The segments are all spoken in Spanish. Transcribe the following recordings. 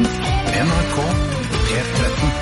podkasten NRK P13.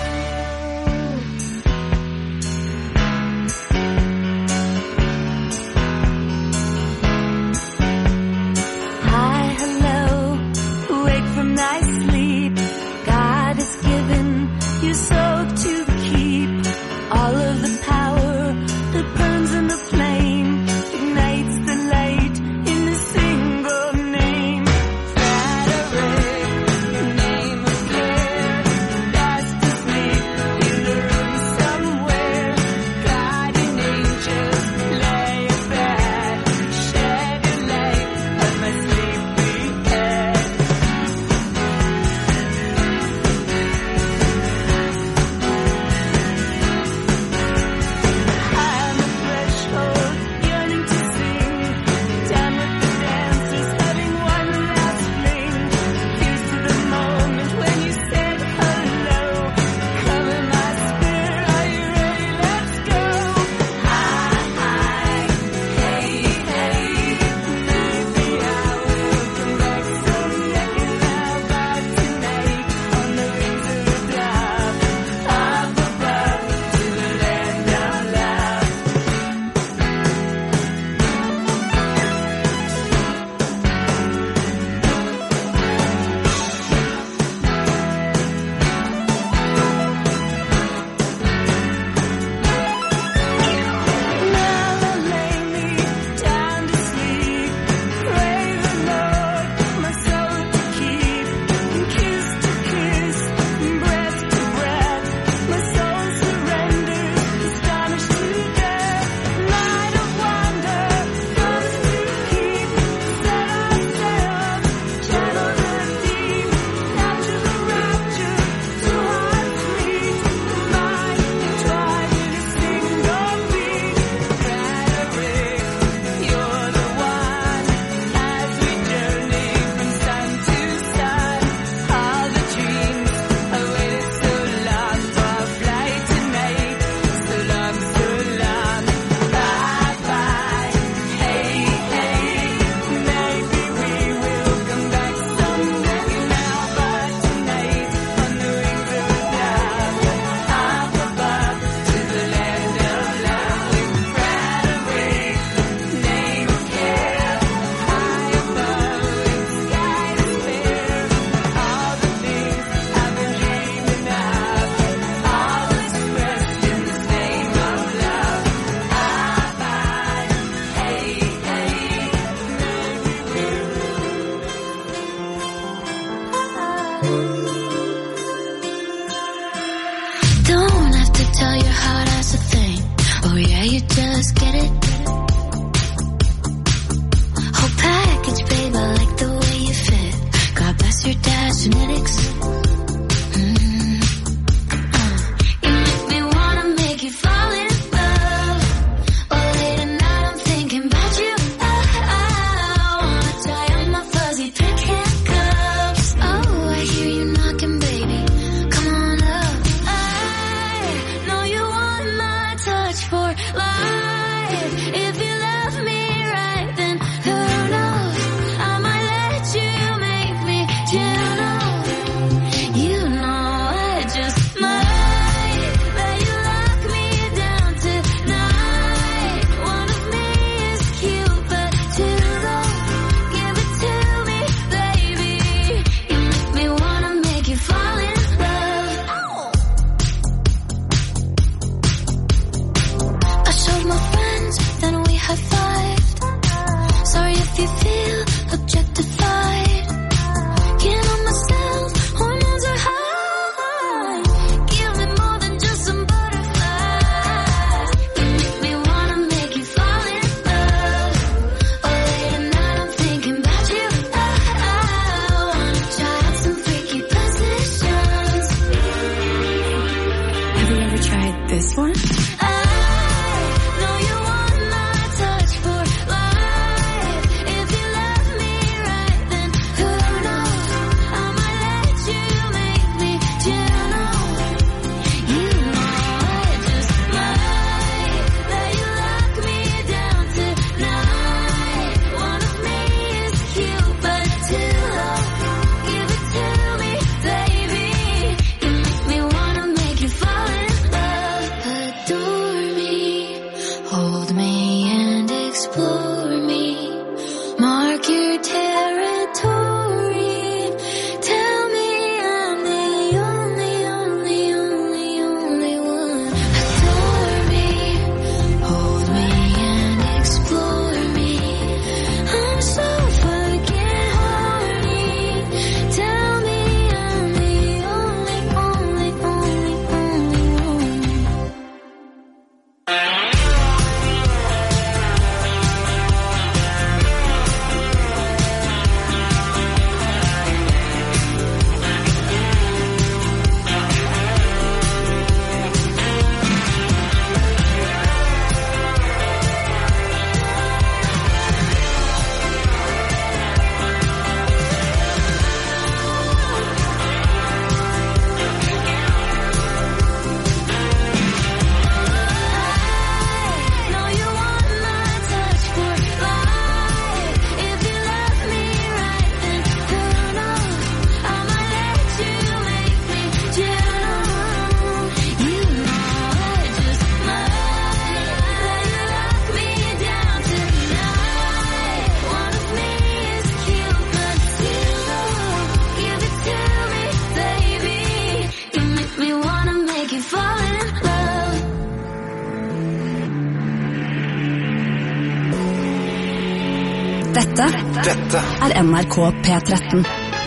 Dette NRK P13.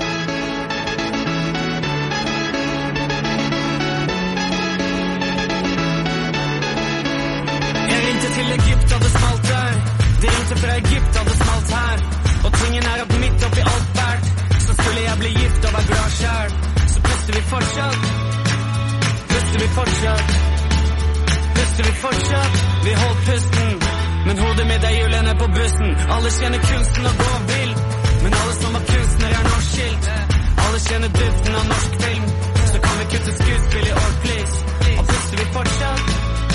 Jeg ringte til Egypt, og det smalt der. De ringte fra Egypt, og det smalt her. Og tingen at midt oppi alt bært, så skulle jeg bli gift og være glad selv. Så puster vi fortsatt. Vi holdt pusten, men hodet mitt hjulene på bussen. Alle kjenner kunsten og går vill, men alle som var kunstner nå skilt. Alle kjenner duften av norsk film, så kan vi kutte skuespill i år, please. Og puster vi fortsatt,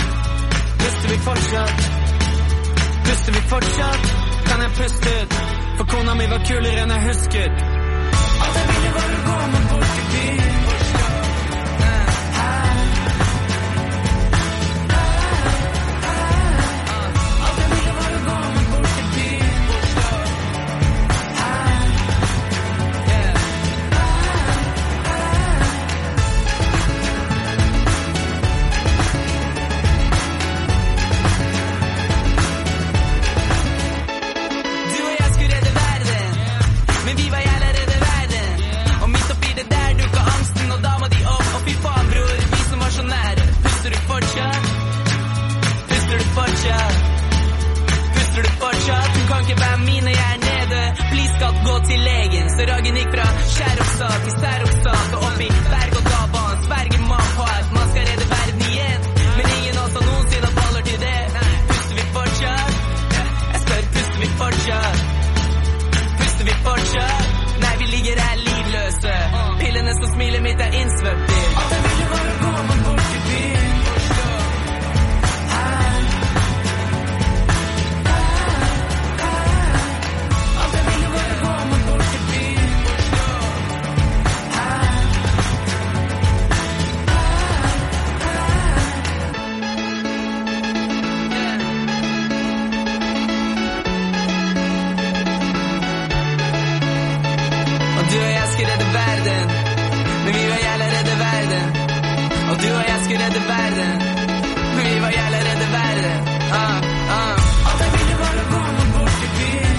kan jeg puste ut, for kona mi var kulere enn jeg husket. Alt jeg ville var å gå med bort i byen. Til legen, så ragen gikk fra skjæroppstad til særoppstad. Og opp i berg og dalbanen, sverger man på at man skal redde verden igjen. Men ingen av oss har noensinne baller til det. Puster vi fortsatt? Jeg spør, puster vi fortsatt? Nei, vi ligger her livløse. Pillene som smiler mitt innsvøpt i. Alt jeg ville var å gå med bort i byen. Du og jeg skulle redde verden. Vi var jævla redde verden. Alt jeg ville var å gå med bort i byen.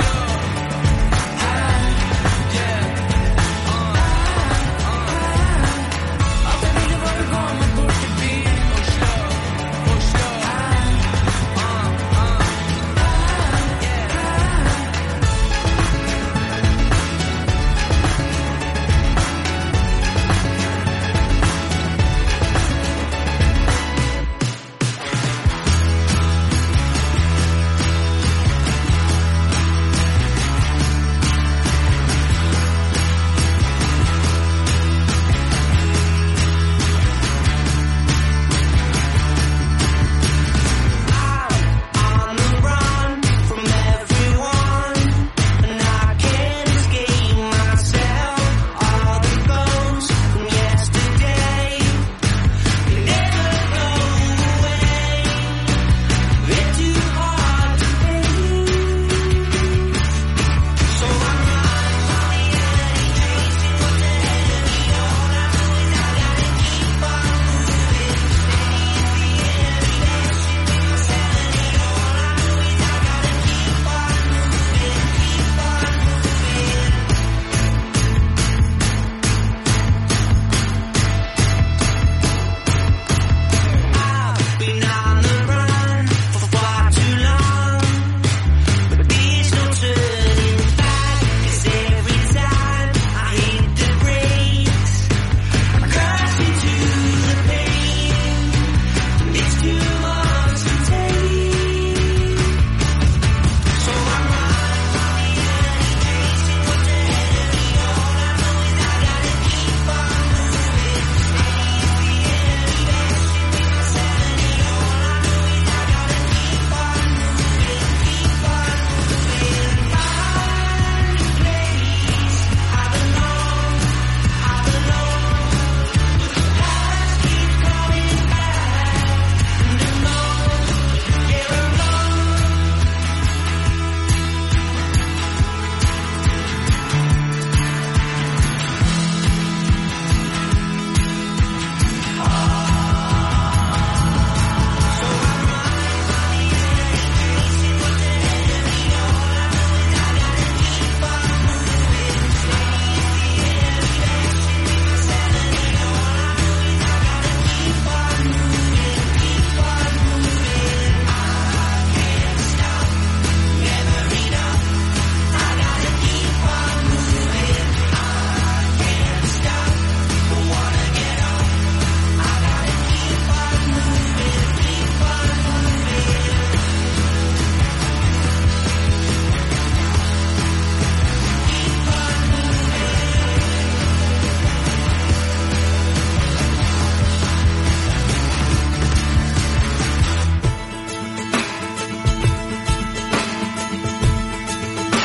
Alt jeg ville var å gå med bort i byen.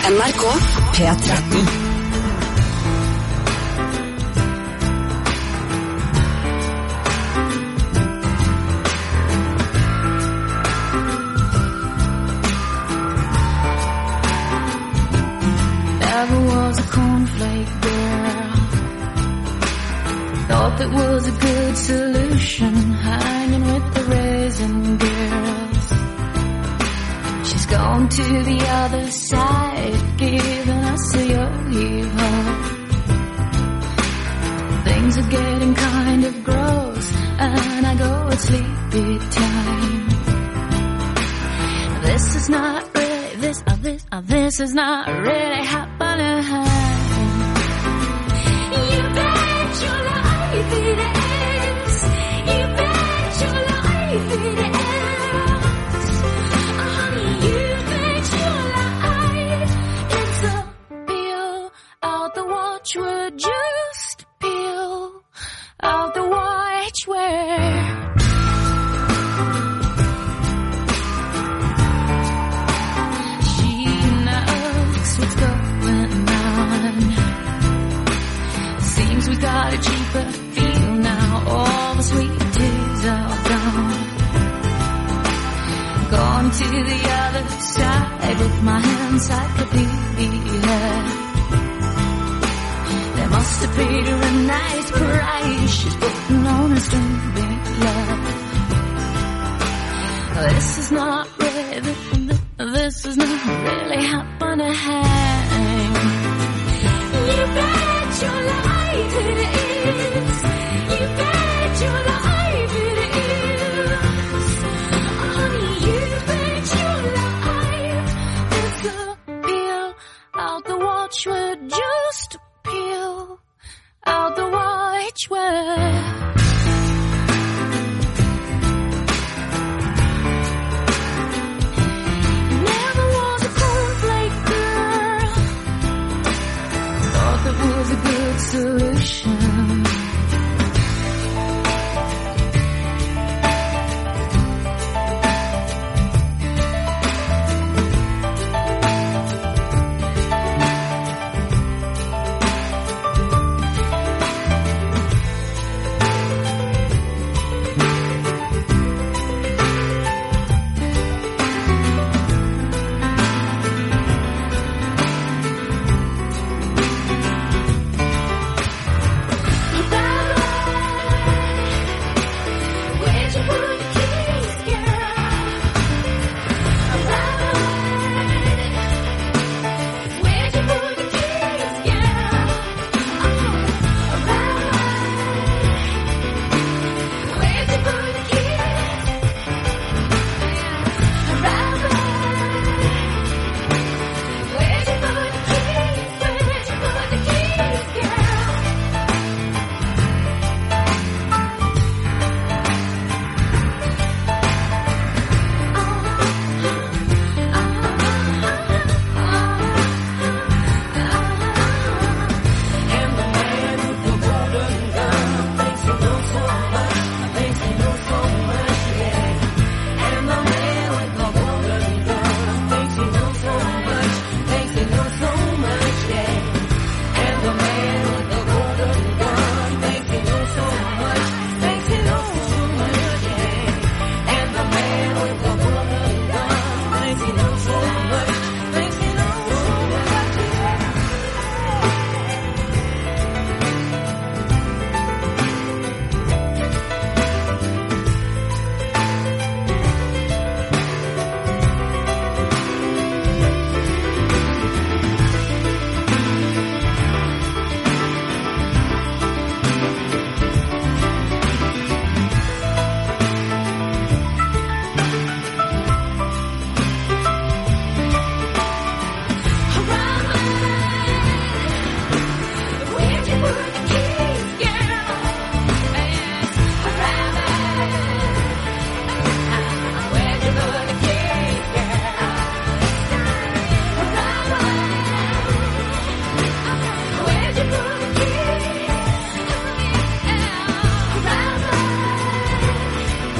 NRK P13. Never was a cornflake girl. Thought that was a good solution, hanging with the raisin girls. She's gone to the other side, giving us a yo-yo. Things are getting kind of gross, and I go at sleepy time. This is not really, this is not really happening. You bet your life it is. You bet your life it is. Honey, you bet your life it's a peel out the watchword. Just peel out the watchword. What's going on? Seems we got a cheaper feel now. All the sweet teas are gone. Gone to the other side with my encyclopedia. They must have paid her a nice price. She's putting on a stupid love. This is not really, this is not really happening. You bet your life it is. You bet your life it is. Honey, you bet your life it's a peel out the watchword. Just peel out the watchword. Was a good solution.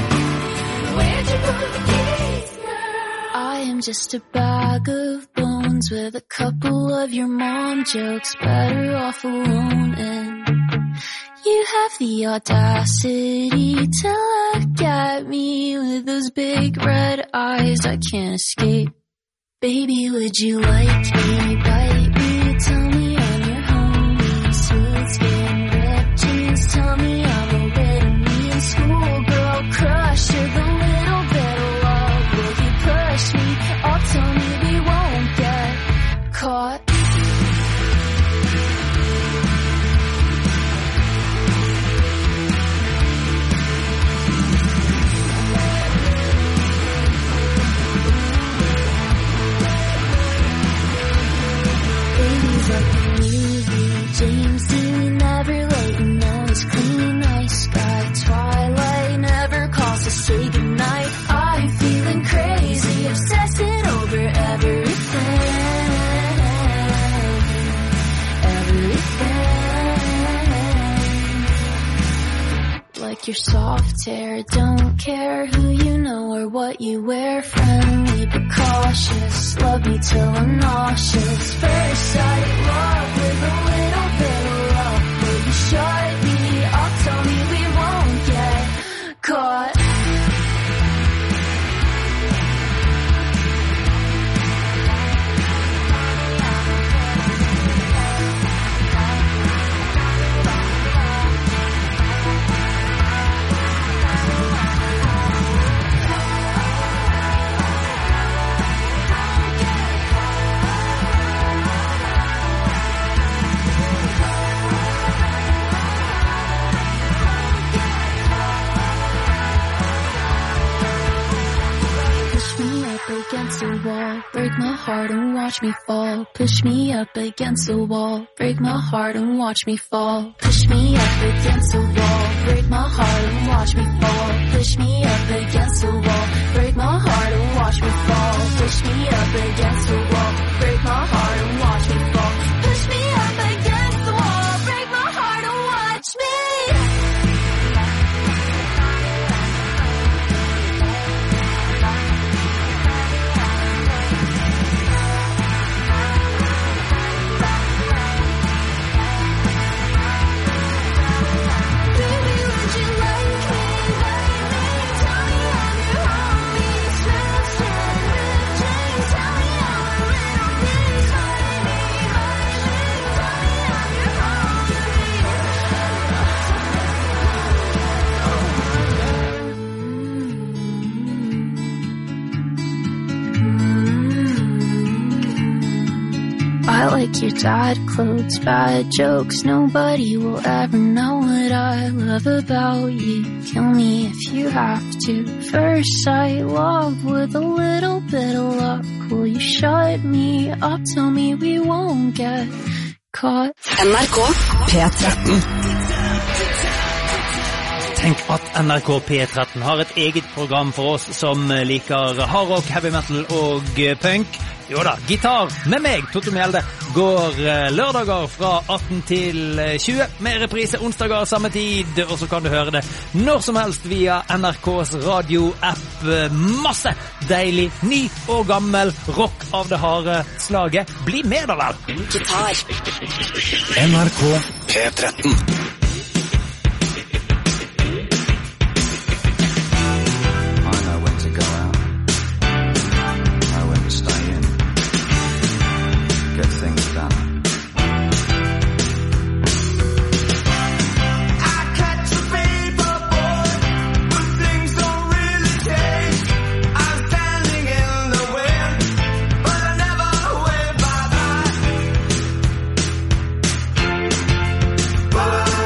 just a bag of bones. wounds with a couple of your mom jokes. Better off alone, and you have the audacity to look at me with those big red eyes I can't escape. Baby, would you like me? Bite me, tell me I'm your homie. Smooth skin, ripped jeans, tell me I'm a little mean schoolgirl crush. You're the little bit of love. Will you push me? Or tell me we won't get caught. James Dean, never late and always clean. Nice guy, Twilight, never calls to say goodnight. I'm feeling crazy, obsessing over everything. Like your soft hair, don't care who you know or what you wear. Friendly but cautious, love me till I'm nauseous. First sight, love with a little bit of love. Will you shut me up? Tell me we won't get caught. Against the wall, break my heart and watch me fall. Push me up against the wall, break my heart and watch me fall. Push me up against the wall, break my heart and watch me fall. Push me up against the wall, break my heart and watch me fall. Push me up against the wall, break my heart and watch me fall. Push me up against the wall, break my heart and watch me. I like your dad clothes, bad jokes. Nobody will ever know what I love about you. Kill me if you have to. First sight, love with a little bit of luck. Will you shut me up? Tell me we won't get caught. NRK P13. Tenk at NRK P13 har et eget program for oss som liker hardrock, heavy metal og punk. Jo da, gitar med meg, Totto Mjelde, går lørdager fra 18 til 20, med reprise onsdager samme tid, og så kan du høre det når som helst via NRKs radio-app. Masse deilig, ny og gammel rock av det harde slaget. Bli med da vel! Gitar. NRK P13. Bye.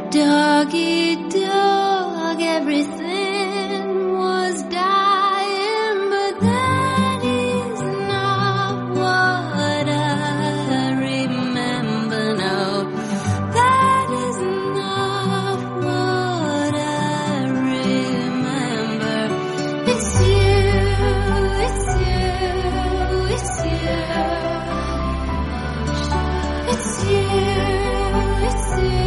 Dog eat dog, everything was dying, but that is not what I remember now. That is not what I remember. It's you, it's you, it's you. It's you, it's you.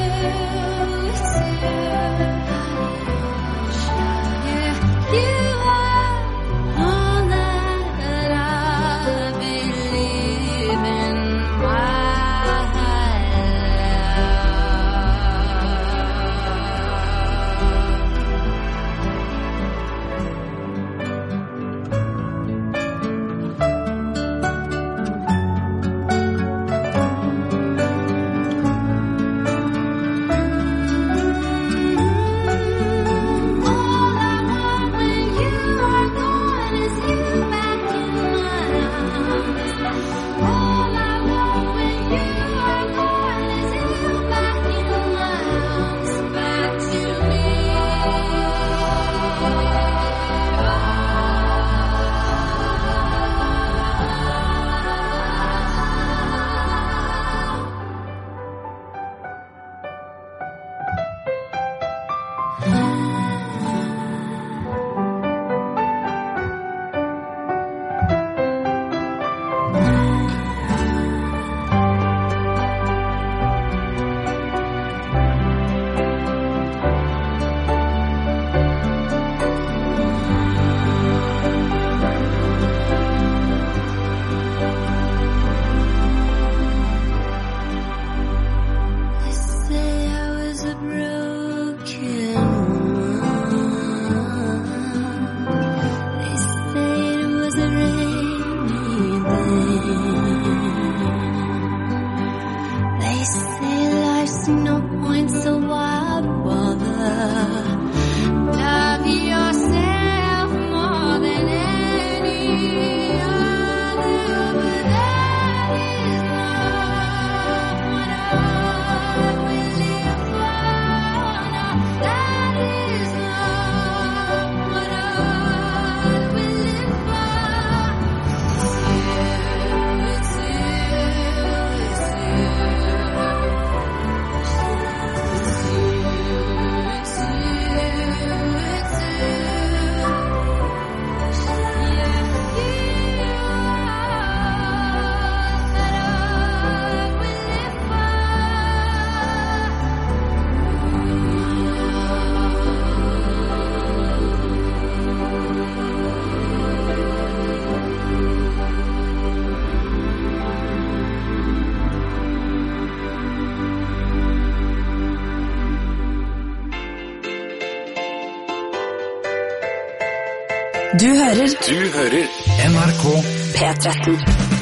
Du hører NRK P13.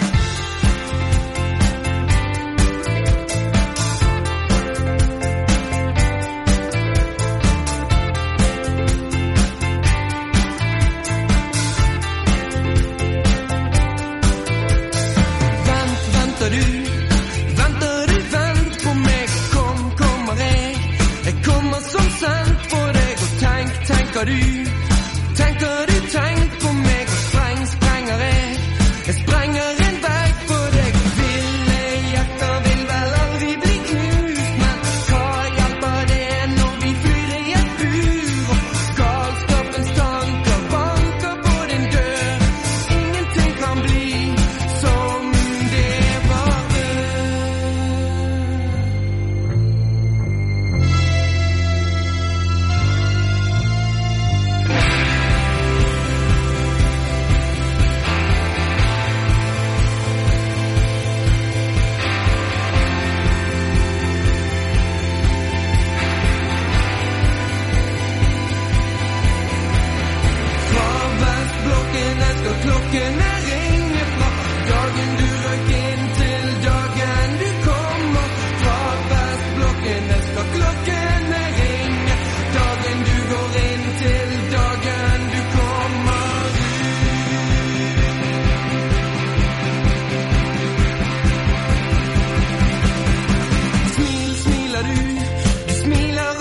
Vent på meg, kommer jeg. Jeg kommer som sendt på deg, og tenker du. Tenk på meg, og sprenger jeg. Jeg sprenger en vei på deg. Ville hjerter vil vel aldri bli knust, men hva hjelper det når vi flyr i et bur? Og galskapens tanker banker på din dør. Ingenting kan bli som det var før. Klokkene ringer fra dagen du røk inn til dagen du kommer. Fra vestblokkene skal klokkene ringe, dagen du går inn til dagen du kommer ut. Smiler du smiler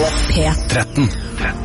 P13.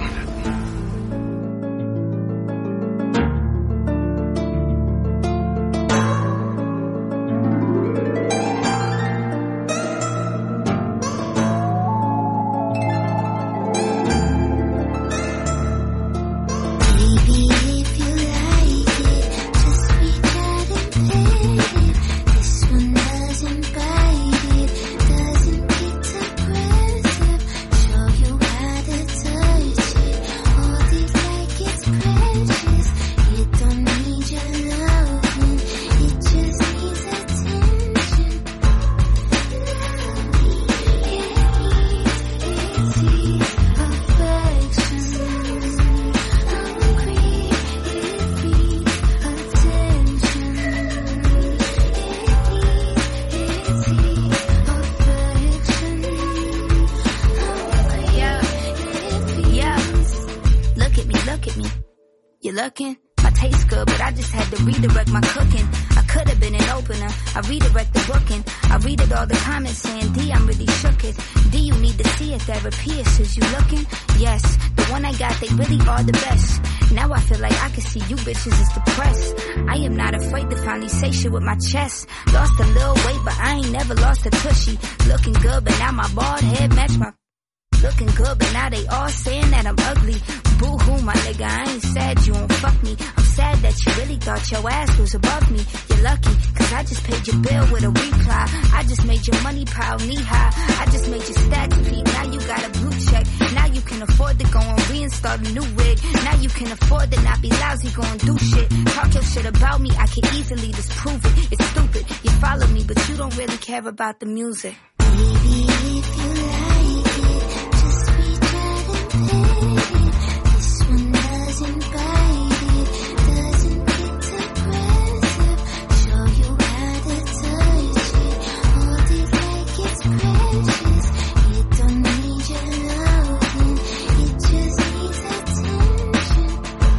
My taste good, but I just had to redirect my cooking. I could have been an opener. I redirect the booking. I read it all the comments saying, D, I'm really shook it. D, you need to see a therapist. Is you looking? Yes, the one I got, they really are the best. Now I feel like I can see you bitches is depressed. I am not afraid to finally say shit with my chest. Lost a little weight, but I ain't never lost a tushy. Looking good, but now my bald head match my... Looking good, but now they all saying that I'm ugly. Boo-hoo, my nigga, I ain't sad you won't fuck me. I'm sad that you really thought your ass was above me. You're lucky, cause I just paid your bill with a reply. I just made your money pile knee-high. I just made your stacks peak. Now you got a blue check. Now you can afford to go and reinstall a new wig. Now you can afford to not be lousy, go and do shit. Talk your shit about me, I can easily disprove it. It's stupid, you follow me, but you don't really care about the music. Baby, if you like it, just reach out and play it. This one doesn't bite it, doesn't get aggressive. Show you how to touch it, hold it like it's precious. It don't need your loving, it just needs attention.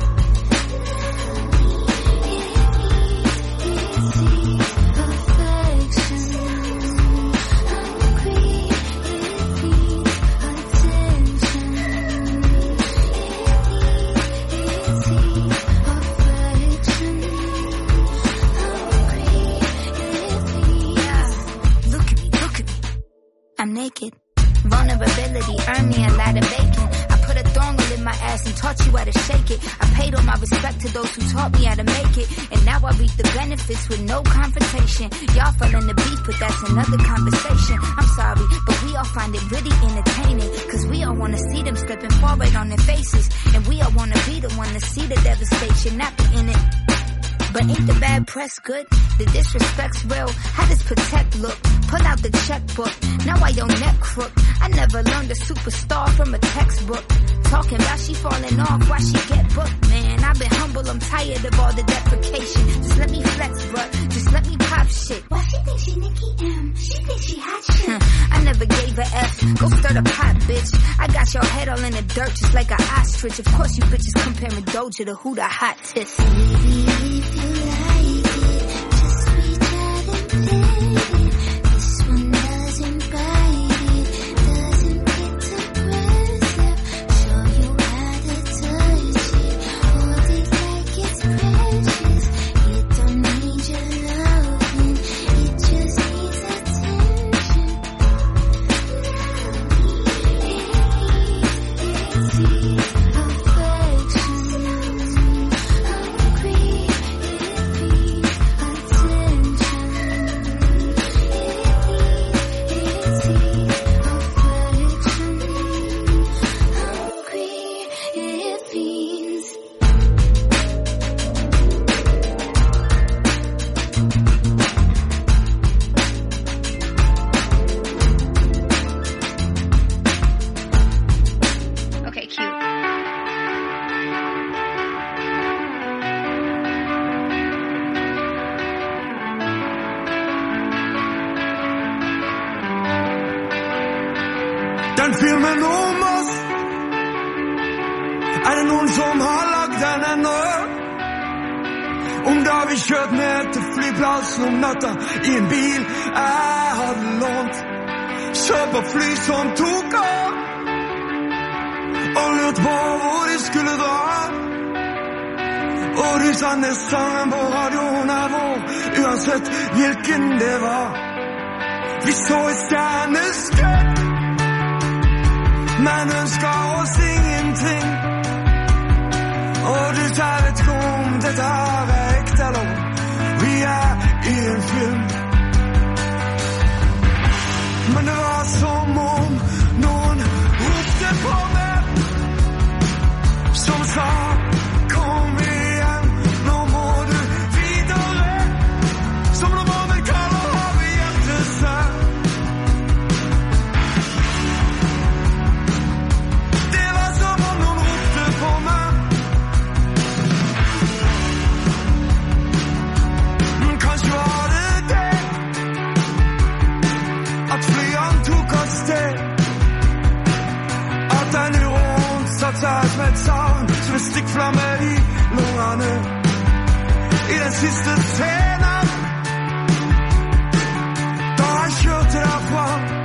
I'm naked. Vulnerability earned me a lot of bacon. I put a thong in my ass and taught you how to shake it. I paid all my respect to those who taught me how to make it. And now I reap the benefits with no confrontation. Y'all fell in the beef, but that's another conversation. I'm sorry, but we all find it really entertaining. Cause we all wanna see them slipping forward on their faces. And we all wanna be the one to see the devastation, not be in it. But ain't the bad press good? The disrespect's real. How does protect look? Pull out the checkbook. Now I your neck crook. I never learned a superstar from a textbook. Talking about she falling off, why she get booked, man. I've been humble, I'm tired of all the deprecation. Just let me flex, bruh. Just let me pop shit. Why she think she Nicki M? She think she hot shit. I never gave a F. Go stir the pot, bitch. I got your head all in the dirt just like an ostrich. Of course you bitches comparing Doja to who the hot tits. Baby, if you like it, just reach out and play it. This one doesn't bite it, doesn't get aggressive. Show you how to touch it, hold it like it's precious. It don't need your loving, it just needs attention. Okay, cute. Den filmen om oss, er det noen som har lagt den ennå? Om da vi kjørt ned til flyplassen om natta i en bil jeg hadde lånt. Kjøp på fly som tok av. och lurt på hvor de skulle dra. Og de sande sangen på radioen vår, uansett hvilken det var. Vi så i stjerneskrekk, men ønsker oss ingenting. Og du vet ikke om dette her ekte eller vi i en film. Men det var som om noen ropte på meg, som sa kom igjen, nå må du videre. Som når månen kaller havet hjem til seg. Det var som om noen ropte på meg. Men kanskje var det det, at flyene tok oss til, at den rundt satt seg som et savn, som en stikkflamme i lungene. I den siste scenen, da jeg kjørte derfra,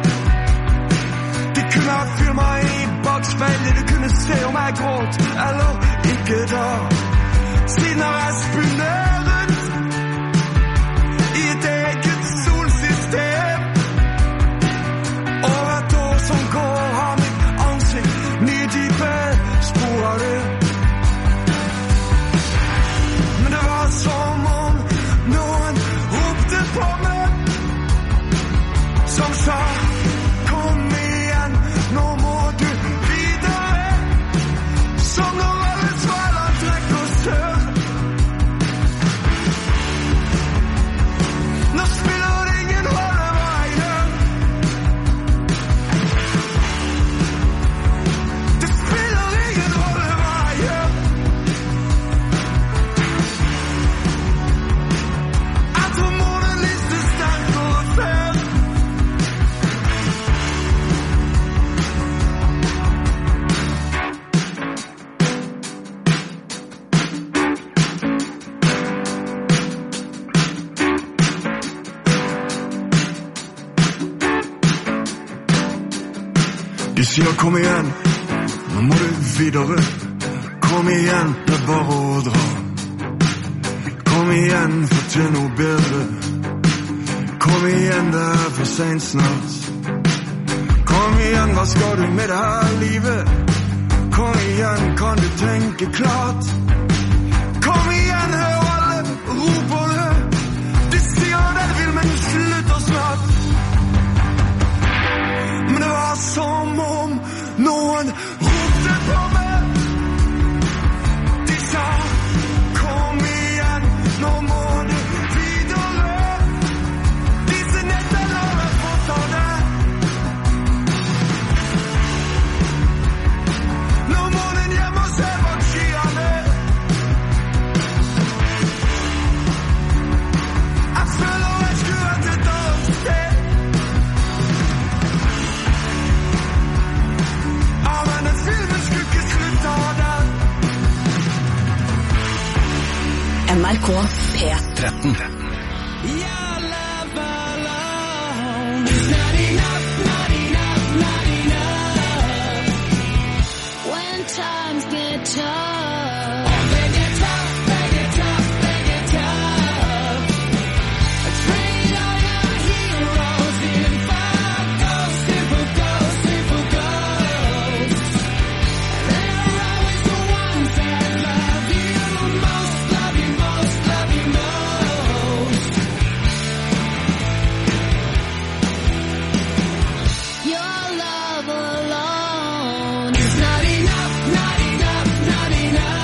de kunne ha filmet i bakspeilet, du kunne se om jeg gråt eller ikke da. Siden har jeg spunnet rundt i et eget solsystem, og et år som går har mitt ansikt nye dype spor av det. Men det var som om noen ropte på meg, som sa kom igjen, nå må du videre. Som når alle svaler trekker sør. Nå spiller det ingen rolle hva jeg gjør. Det spiller ingen rolle hva jeg gjør. Jeg tror månen lyste sterkere før. De sier kom igjen, nå må du videre. Kom igjen, det er bare å dra. Kom igjen, få til noe bedre. Kom igjen, det er for sent snart. Kom igjen, hva skal du med det her livet? Kom igjen, kan du tenke klart? Kom igjen, hør alle roper det. De sier det vil, men slutter snart. Men det var som om noen ropte på meg. De sa kom igjen, nå må du videre. Disse nettene har jeg fått av deg. Nå må den hjem og se bak skyene. Jeg føler jeg skulle vært et annet sted. Men den filmen skulle ikke slutte av den. NRK P13. When times get tough, train all your heroes in fire ghosts, simple ghosts, simple ghosts. They're always the ones that love you most, love you most, love you most. Your love alone is not enough, not enough, not enough.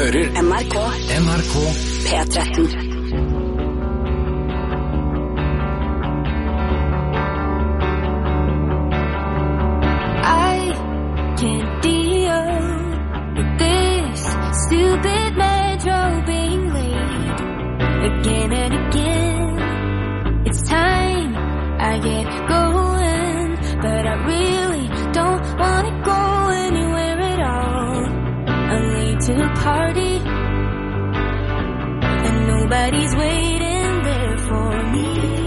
hører NRK P13. Stupid metro being late again and again. It's time I get going, but I really don't want to go anywhere at all. I'm late to the party, and nobody's waiting there for me.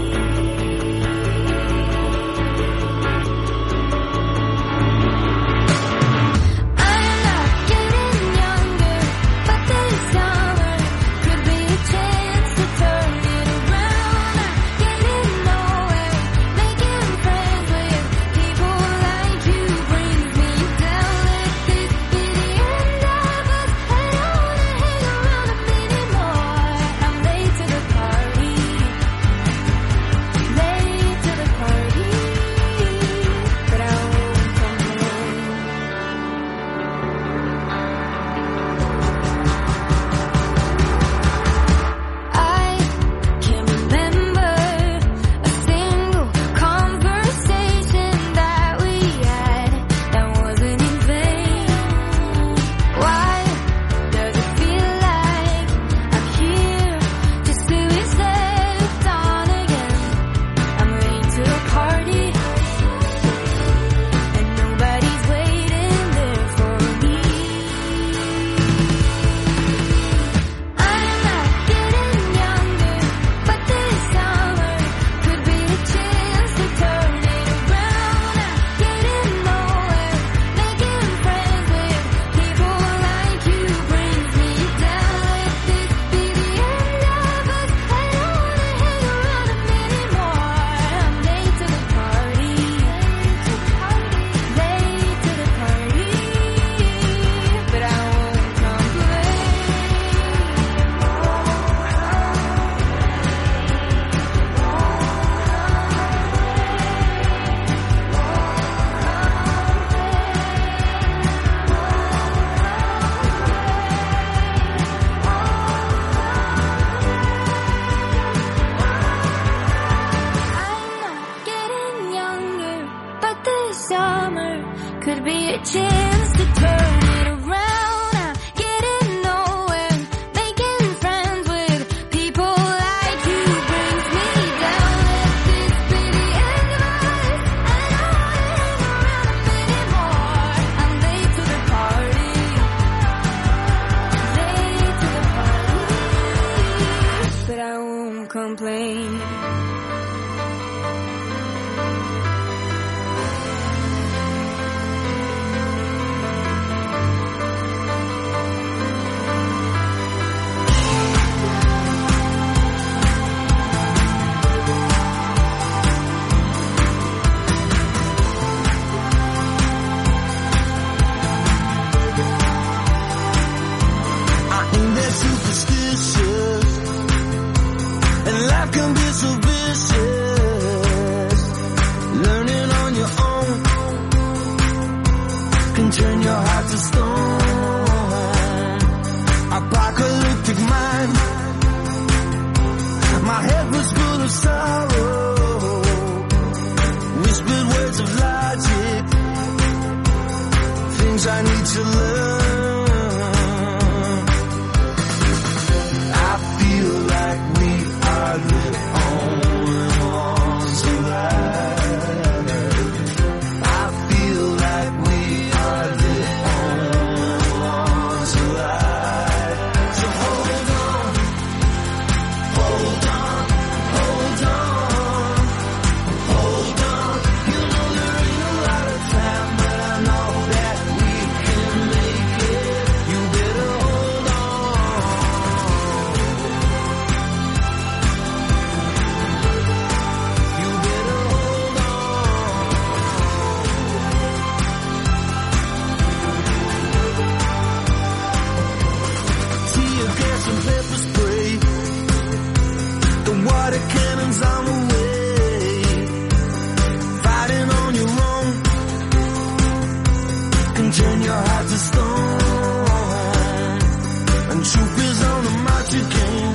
turn your heart to stone. when truth is on the march again.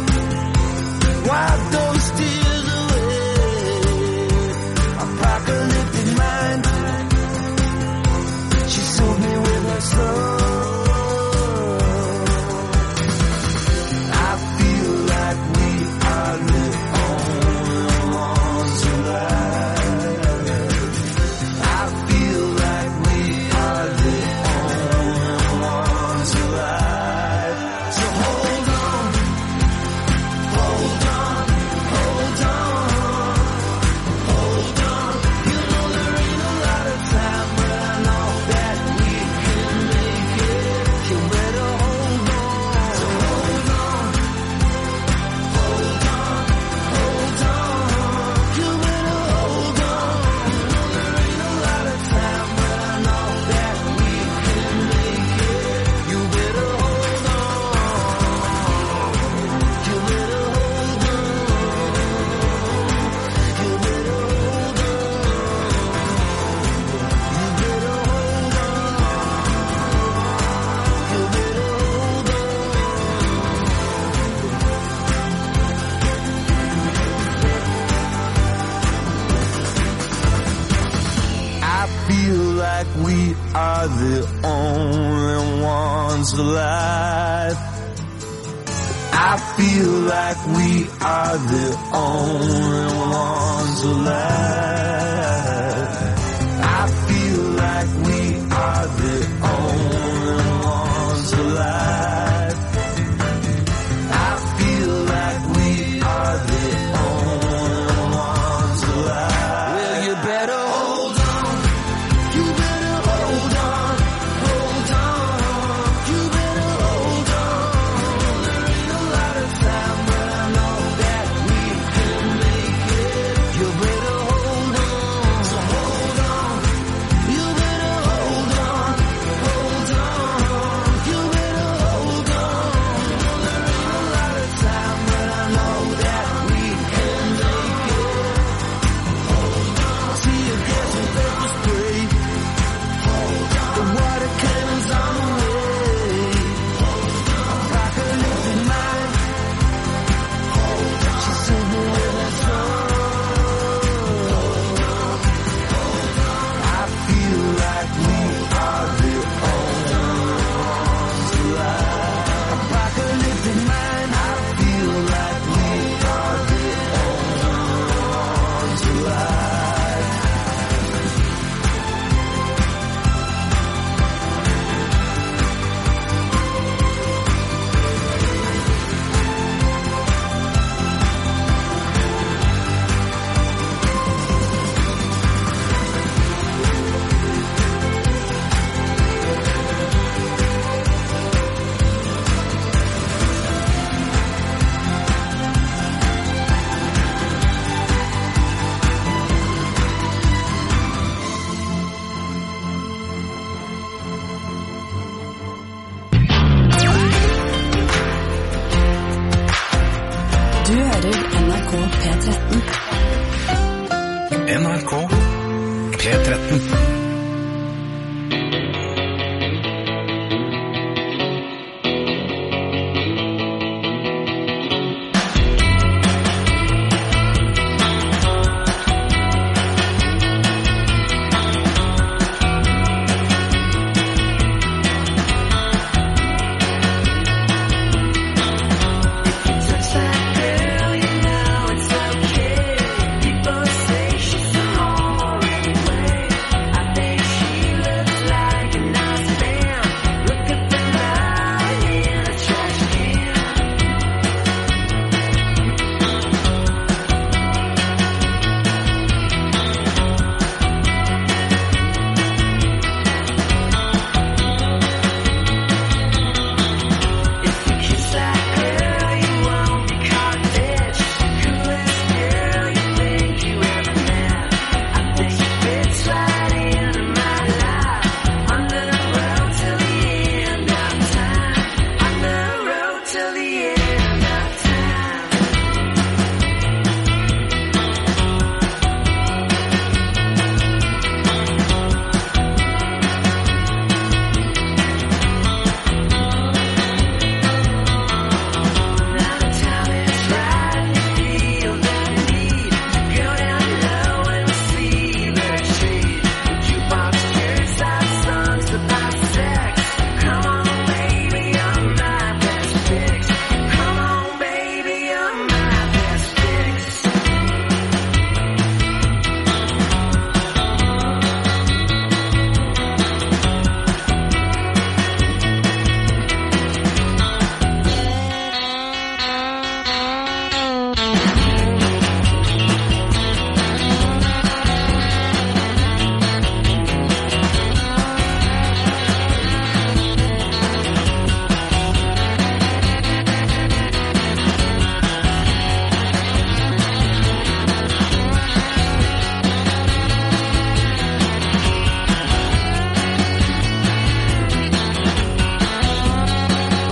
Wipe those tears away. Apocalyptic mind. She soothed me with her soul. I feel like we are the only ones alive. I feel like we are the only ones alive. So hold on, hold on, hold on, hold on. You know there ain't a lot of time, but I know that we can make it. You better hold on. So hold on, hold on, hold on. You better hold on. You know there ain't a lot of time, but I know that we can make it. You better hold on. You better hold on. You better hold on. You better hold on. You better hold on. I feel like we are the only ones alive. I feel like we are the only ones alive. I feel like we are the only ones alive. I feel like we are the only ones alive. Well, you better hold on. You better hold on. Hold on. You better hold on. There ain't a lot of time, but I know that we can make it. You better hold on. So hold on. You better hold on. Hold on. You better hold on. There ain't a lot of time, but I know that we can make it. Hold on. See you getting pepper spray. The water cannon's on the way. Apocalyptic mind. She soothed me with her soul. I feel like we are the only ones alive. Apocalyptic mind. I feel like we are the only ones alive. Du hører NRK P13.